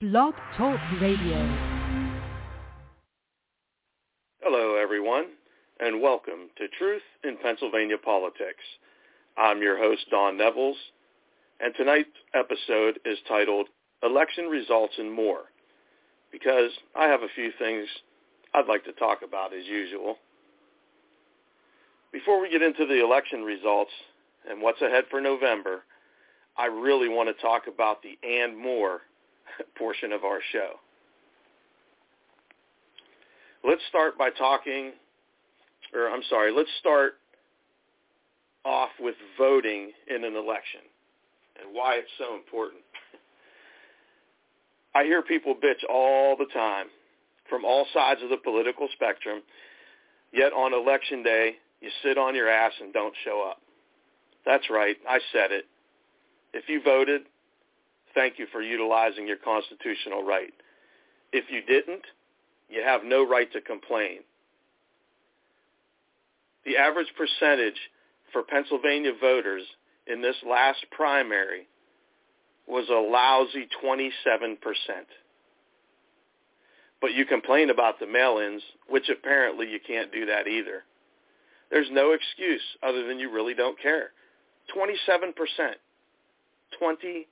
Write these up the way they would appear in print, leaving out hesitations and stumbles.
Blog Talk Radio. Hello, everyone, and welcome to Truth in Pennsylvania Politics. I'm your host, Don Nevels, and tonight's episode is titled Election Results and More, because I have a few things I'd like to talk about as usual. Before we get into the election results and what's ahead for November, I really want to talk about the and more portion of our show. Let's start off with voting in an election and why it's so important. I hear people bitch all the time from all sides of the political spectrum, yet on election day, you sit on your ass and don't show up. That's right, I said it. If you voted, thank you for utilizing your constitutional right. If you didn't, you have no right to complain. The average percentage for Pennsylvania voters in this last primary was a lousy 27%. But you complain about the mail-ins, which apparently you can't do that either. There's no excuse other than you really don't care. 27%. 27%.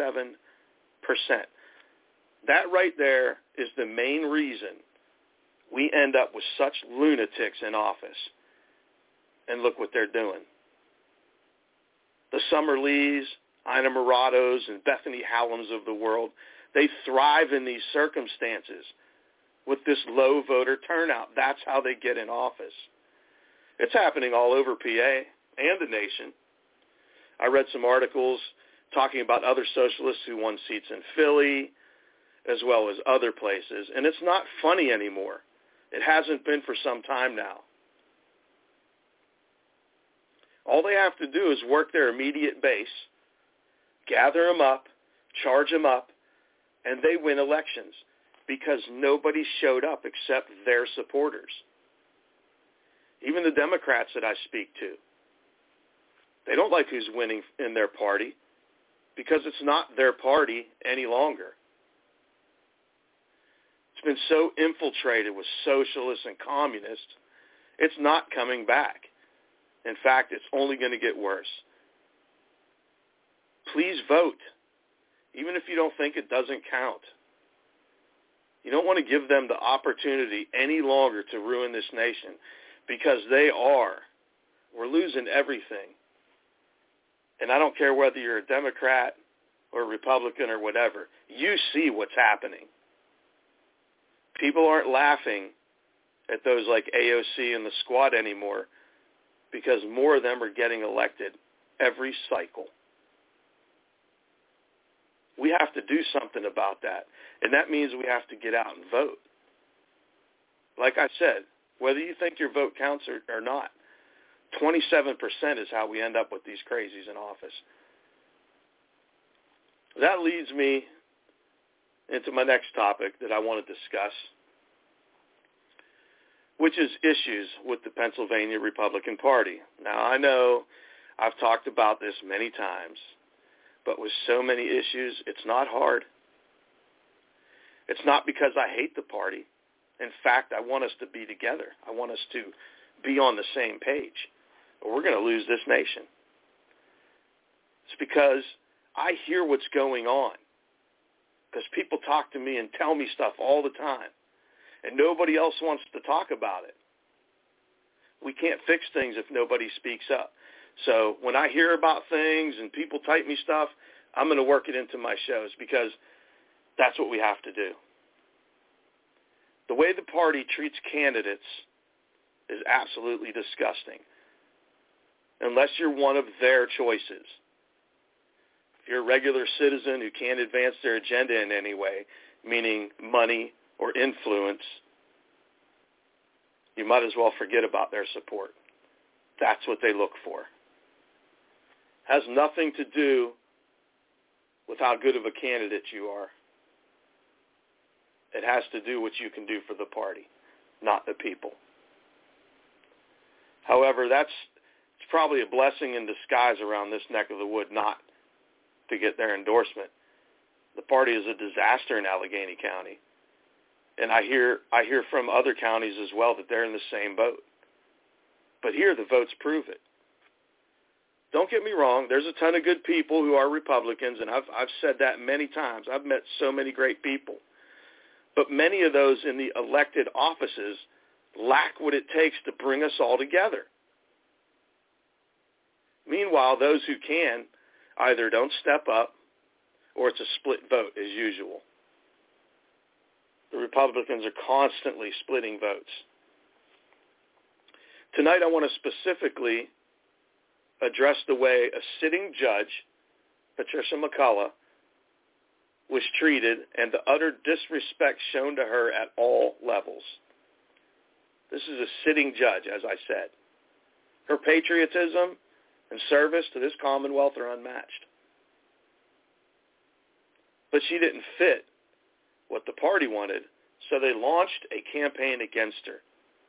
That right there is the main reason we end up with such lunatics in office. And look what they're doing. The Summer Lees, Ina Morados, and Bethany Hallams of the world, they thrive in these circumstances with this low voter turnout. That's how they get in office. It's happening all over PA and the nation. I read some articles talking about other socialists who won seats in Philly as well as other places. And it's not funny anymore. It hasn't been for some time now. All they have to do is work their immediate base, gather them up, charge them up, and they win elections because nobody showed up except their supporters. Even the Democrats that I speak to, they don't like who's winning in their party because it's not their party any longer. It's been so infiltrated with socialists and communists, it's not coming back. In fact, it's only going to get worse. Please vote, even if you don't think it doesn't count. You don't want to give them the opportunity any longer to ruin this nation because they are. We're losing everything. And I don't care whether you're a Democrat or a Republican or whatever. You see what's happening. People aren't laughing at those like AOC and the Squad anymore because more of them are getting elected every cycle. We have to do something about that. And that means we have to get out and vote. Like I said, whether you think your vote counts or not, 27% is how we end up with these crazies in office. That leads me into my next topic that I want to discuss, which is issues with the Pennsylvania Republican Party. Now, I know I've talked about this many times, but with so many issues, it's not hard. It's not because I hate the party. In fact, I want us to be together. I want us to be on the same page, or we're going to lose this nation. It's because I hear what's going on, because people talk to me and tell me stuff all the time, and nobody else wants to talk about it. We can't fix things if nobody speaks up. So when I hear about things and people type me stuff, I'm going to work it into my shows because that's what we have to do. The way the party treats candidates is absolutely disgusting, unless you're one of their choices. If you're a regular citizen who can't advance their agenda in any way, meaning money or influence, you might as well forget about their support. That's what they look for. Has nothing to do with how good of a candidate you are. It has to do what you can do for the party, not the people. However, it's probably a blessing in disguise around this neck of the wood not to get their endorsement, The party is a disaster in Allegheny County. And I hear from other counties as well that they're in the same boat. But here the votes prove it. Don't get me wrong, there's a ton of good people who are Republicans, and I've said that many times. I've met so many great people. But many of those in the elected offices lack what it takes to bring us all together. Meanwhile, those who can either don't step up or it's a split vote as usual. The Republicans are constantly splitting votes. Tonight I want to specifically address the way a sitting judge, Patricia McCullough, was treated and the utter disrespect shown to her at all levels. This is a sitting judge, as I said. Her patriotism and service to this Commonwealth are unmatched. But she didn't fit what the party wanted, so they launched a campaign against her.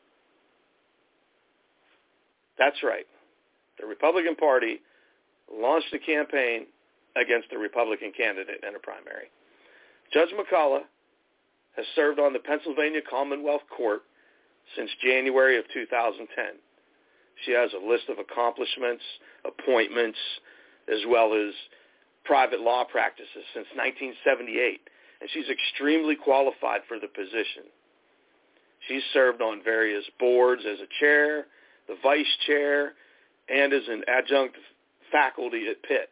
That's right. The Republican Party launched a campaign against a Republican candidate in a primary. Judge McCullough has served on the Pennsylvania Commonwealth Court since January of 2010. She has a list of accomplishments, appointments, as well as private law practices since 1978, and she's extremely qualified for the position. She's served on various boards as a chair, the vice chair, and as an adjunct faculty at Pitt.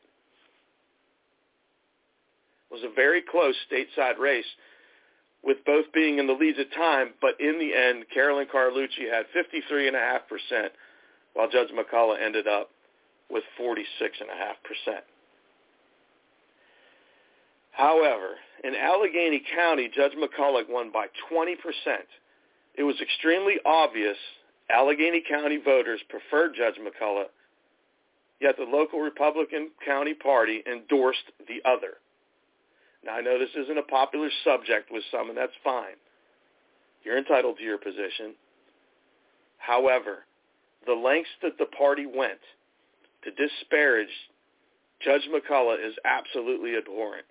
It was a very close stateside race, with both being in the leads at time, but in the end, Carolyn Carlucci had 53.5%, while Judge McCullough ended up with 46.5%. However, in Allegheny County, Judge McCullough won by 20%. It was extremely obvious Allegheny County voters preferred Judge McCullough, yet the local Republican County Party endorsed the other. Now, I know this isn't a popular subject with some, and that's fine. You're entitled to your position. However, the lengths that the party went to disparage Judge McCullough is absolutely abhorrent.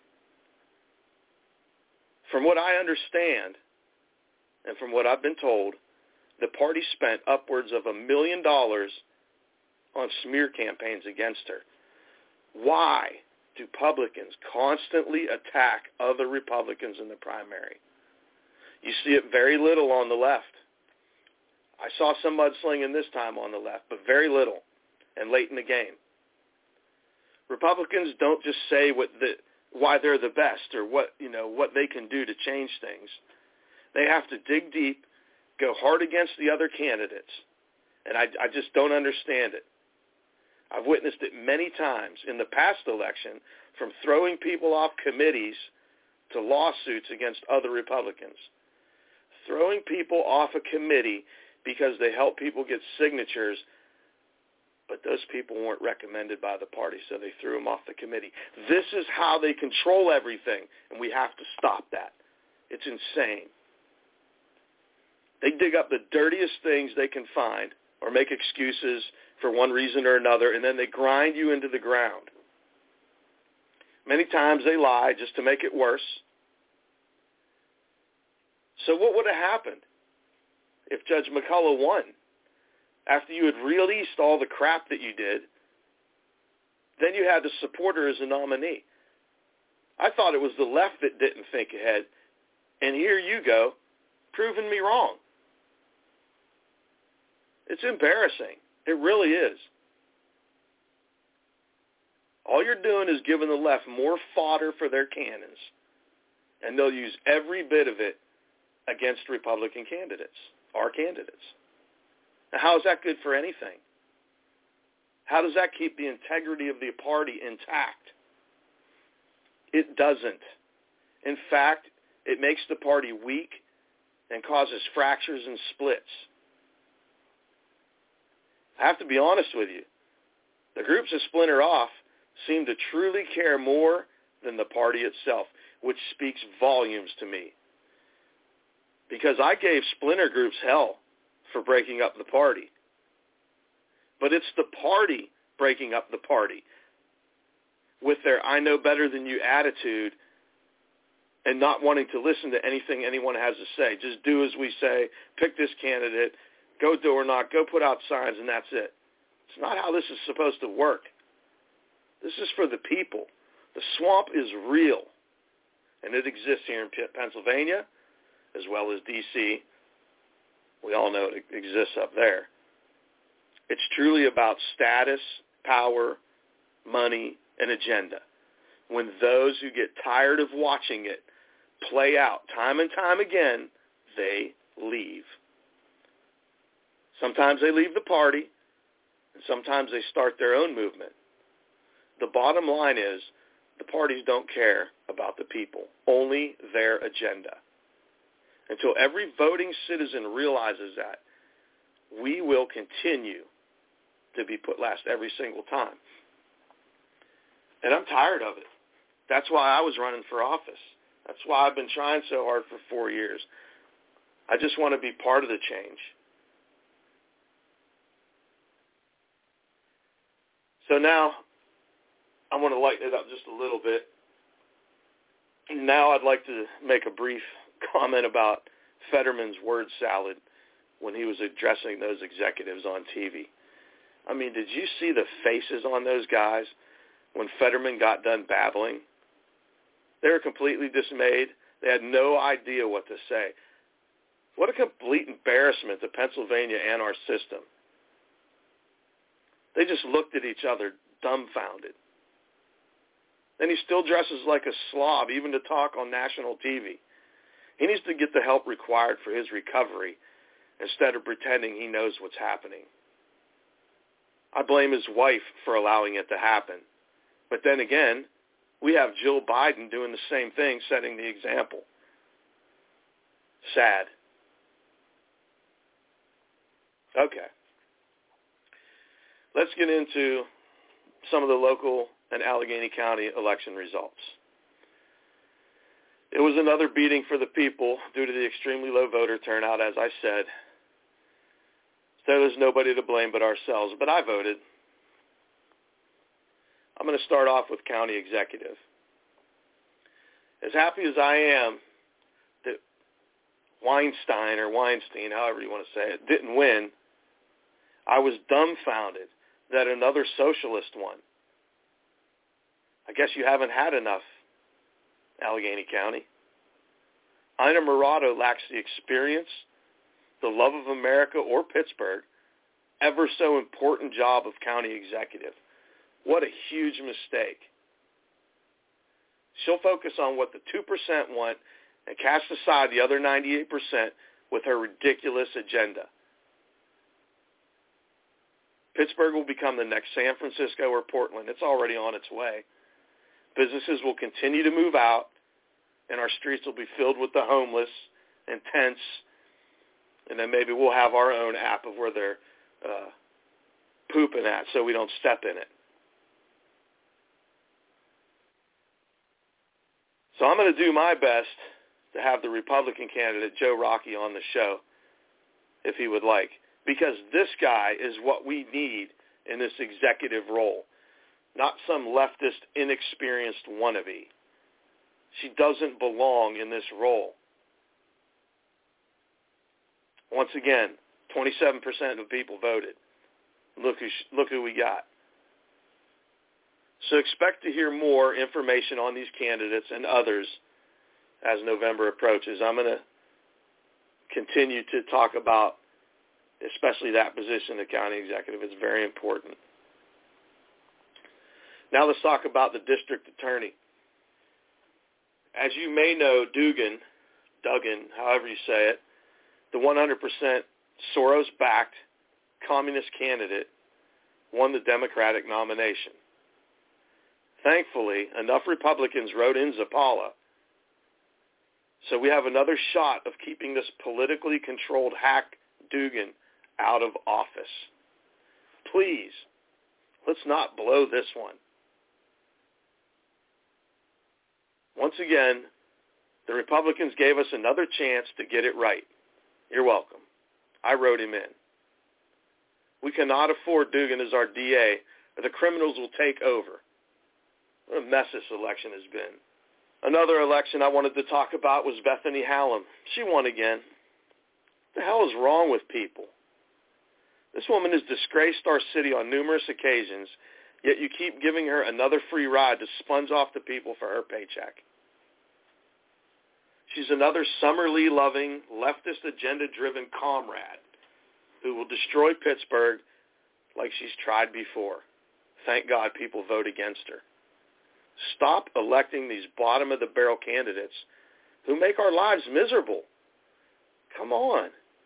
From what I understand, and from what I've been told, the party spent upwards of $1 million on smear campaigns against her. Why do Republicans constantly attack other Republicans in the primary? You see it very little on the left. I saw some mudslinging this time on the left, but very little and late in the game. Republicans don't just say why they're the best or what they can do to change things. They have to dig deep, go hard against the other candidates, and I just don't understand it. I've witnessed it many times in the past election, from throwing people off committees to lawsuits against other Republicans. Throwing people off a committee because they help people get signatures, but those people weren't recommended by the party, so they threw them off the committee. This is how they control everything, and we have to stop that. It's insane. They dig up the dirtiest things they can find or make excuses for one reason or another, and then they grind you into the ground. Many times they lie just to make it worse. So what would have happened if Judge McCullough won? After you had released all the crap that you did, then you had to support her as a nominee. I thought it was the left that didn't think ahead, and here you go, proving me wrong. It's embarrassing. It really is. All you're doing is giving the left more fodder for their cannons, and they'll use every bit of it against Republican candidates, our candidates. Now, how is that good for anything? How does that keep the integrity of the party intact? It doesn't. In fact, it makes the party weak and causes fractures and splits. I have to be honest with you. The groups that splinter off seem to truly care more than the party itself, which speaks volumes to me. Because I gave splinter groups hell for breaking up the party. But it's the party breaking up the party with their I know better than you attitude and not wanting to listen to anything anyone has to say. Just do as we say, pick this candidate, go door knock, go put out signs, and that's it. It's not how this is supposed to work. This is for the people. The swamp is real, and it exists here in Pennsylvania as well as D.C. We all know it exists up there. It's truly about status, power, money, and agenda. When those who get tired of watching it play out time and time again, they leave. Sometimes they leave the party, and sometimes they start their own movement. The bottom line is the parties don't care about the people, only their agenda. Until every voting citizen realizes that, we will continue to be put last every single time. And I'm tired of it. That's why I was running for office. That's why I've been trying so hard for 4 years. I just want to be part of the change. So now I want to lighten it up just a little bit. Now I'd like to make a brief comment about Fetterman's word salad when he was addressing those executives on TV. I mean, did you see the faces on those guys when Fetterman got done babbling? They were completely dismayed. They had no idea what to say. What a complete embarrassment to Pennsylvania and our system. They just looked at each other dumbfounded. And he still dresses like a slob, even to talk on national TV. He needs to get the help required for his recovery instead of pretending he knows what's happening. I blame his wife for allowing it to happen. But then again, we have Jill Biden doing the same thing, setting the example. Sad. Okay. Let's get into some of the local and Allegheny County election results. It was another beating for the people due to the extremely low voter turnout, as I said. So there's nobody to blame but ourselves, but I voted. I'm going to start off with county executive. As happy as I am that Weinstein, however you want to say it, didn't win, I was dumbfounded that another socialist won. I guess you haven't had enough, Allegheny County. Ina Murato lacks the experience, the love of America, or Pittsburgh, ever so important job of county executive. What a huge mistake. She'll focus on what the 2% want and cast aside the other 98% with her ridiculous agenda. Pittsburgh will become the next San Francisco or Portland. It's already on its way. Businesses will continue to move out, and our streets will be filled with the homeless and tents, and then maybe we'll have our own app of where they're pooping at so we don't step in it. So I'm going to do my best to have the Republican candidate, Joe Rockey, on the show, if he would like, because this guy is what we need in this executive role, not some leftist, inexperienced wannabe. She doesn't belong in this role. Once again, 27% of people voted. Look who we got. So expect to hear more information on these candidates and others as November approaches. I'm going to continue to talk about especially that position, the county executive. It's very important. Now let's talk about the district attorney. As you may know, Duggan, however you say it, the 100% Soros-backed communist candidate, won the Democratic nomination. Thankfully, enough Republicans wrote in Zapala, so we have another shot of keeping this politically controlled hack Duggan out of office. Please, let's not blow this one. Once again, the Republicans gave us another chance to get it right. You're welcome. I wrote him in. We cannot afford Duggan as our DA, or the criminals will take over. What a mess this election has been. Another election I wanted to talk about was Bethany Hallam. She won again. What the hell is wrong with people? This woman has disgraced our city on numerous occasions, yet you keep giving her another free ride to sponge off the people for her paycheck. She's another Summer Lee-loving, leftist agenda-driven comrade who will destroy Pittsburgh like she's tried before. Thank God people vote against her. Stop electing these bottom-of-the-barrel candidates who make our lives miserable. Come on.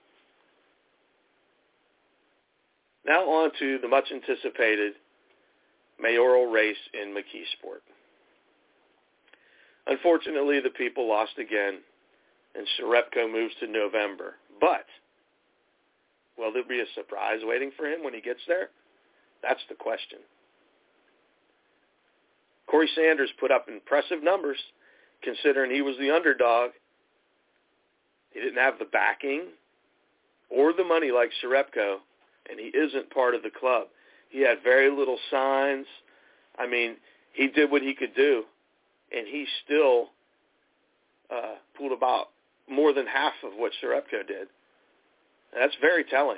Now on to the much-anticipated mayoral race in McKeesport. Unfortunately, the people lost again, and Sharepko moves to November. But will there be a surprise waiting for him when he gets there? That's the question. Corey Sanders put up impressive numbers, considering he was the underdog. He didn't have the backing or the money like Sharepko, and he isn't part of the club. He had very little signs. I mean, he did what he could do, and he still pulled about more than half of what Sharepko did. And that's very telling.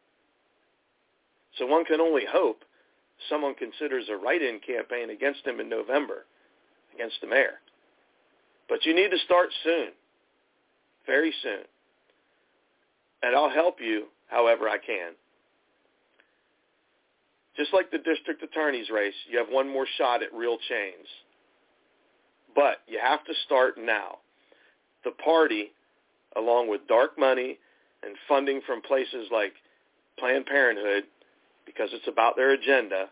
So one can only hope someone considers a write-in campaign against him in November, against the mayor. But you need to start soon, very soon. And I'll help you however I can. Just like the district attorney's race, you have one more shot at real change. But you have to start now. The party, along with dark money and funding from places like Planned Parenthood, because it's about their agenda,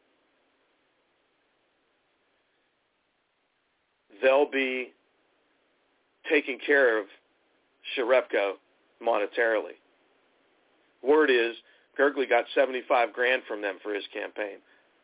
they'll be taking care of Sharepko monetarily. Word is Gergely got $75,000 from them for his campaign.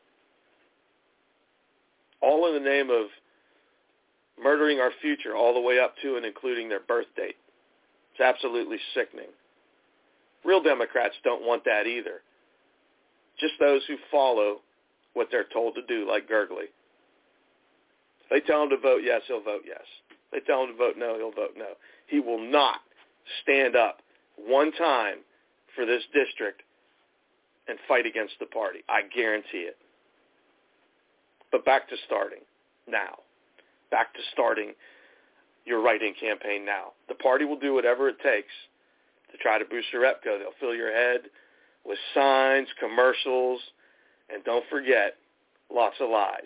All in the name of murdering our future all the way up to and including their birth date. It's absolutely sickening. Real Democrats don't want that either. Just those who follow what they're told to do, like Gergely. If they tell him to vote yes, he'll vote yes. If they tell him to vote no, he'll vote no. He will not stand up one time for this district and fight against the party. I guarantee it. But back to starting now. Back to starting your write-in campaign now. The party will do whatever it takes to try to boost Sharepko. They'll fill your head with signs, commercials, and don't forget, lots of lies.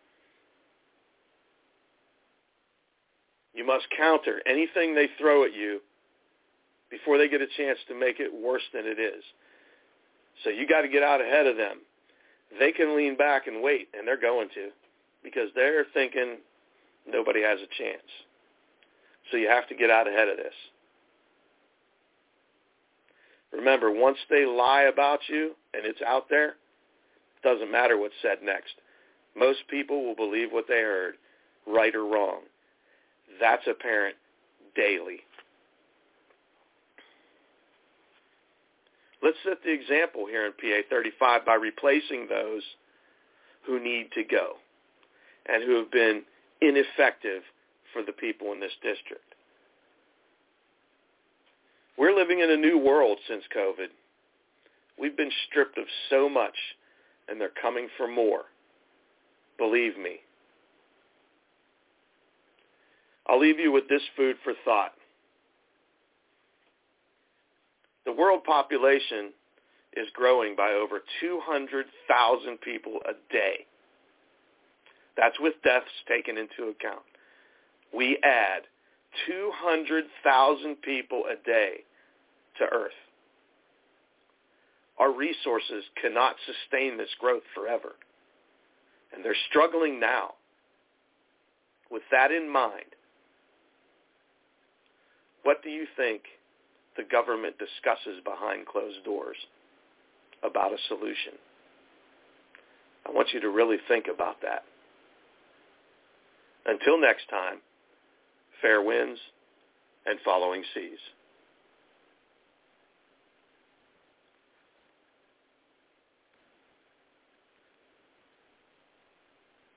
You must counter anything they throw at you before they get a chance to make it worse than it is. So you got to get out ahead of them. They can lean back and wait, and they're going to, because they're thinking nobody has a chance. So you have to get out ahead of this. Remember, once they lie about you and it's out there, it doesn't matter what's said next. Most people will believe what they heard, right or wrong. That's apparent daily. Let's set the example here in PA 35 by replacing those who need to go and who have been ineffective for the people in this district. We're living in a new world since COVID. We've been stripped of so much, and they're coming for more. Believe me. I'll leave you with this food for thought. The world population is growing by over 200,000 people a day. That's with deaths taken into account. We add 200,000 people a day to Earth. Our resources cannot sustain this growth forever. And they're struggling now. With that in mind, what do you think the government discusses behind closed doors about a solution? I want you to really think about that. Until next time, fair winds and following seas.